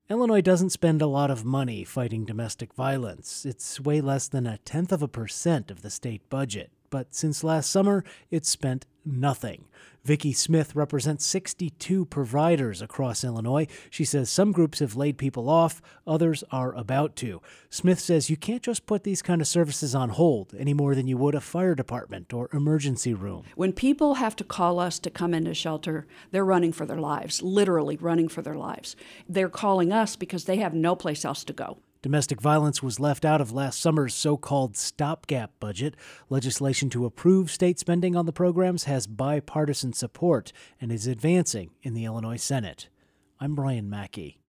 Illinois doesn't spend a lot of money fighting domestic violence. It's way less than 0.1% of the state budget. But since last summer, it's spent nothing. Vicki Smith represents 62 providers across Illinois. She says some groups have laid people off, others are about to. Smith says you can't just put these kind of services on hold any more than you would a fire department or emergency room. When people have to call us to come into shelter, they're running for their lives, literally running for their lives. They're calling us because they have no place else to go. Domestic violence was left out of last summer's so-called stopgap budget. Legislation to approve state spending on the programs has bipartisan support and is advancing in the Illinois Senate. I'm Brian Mackey.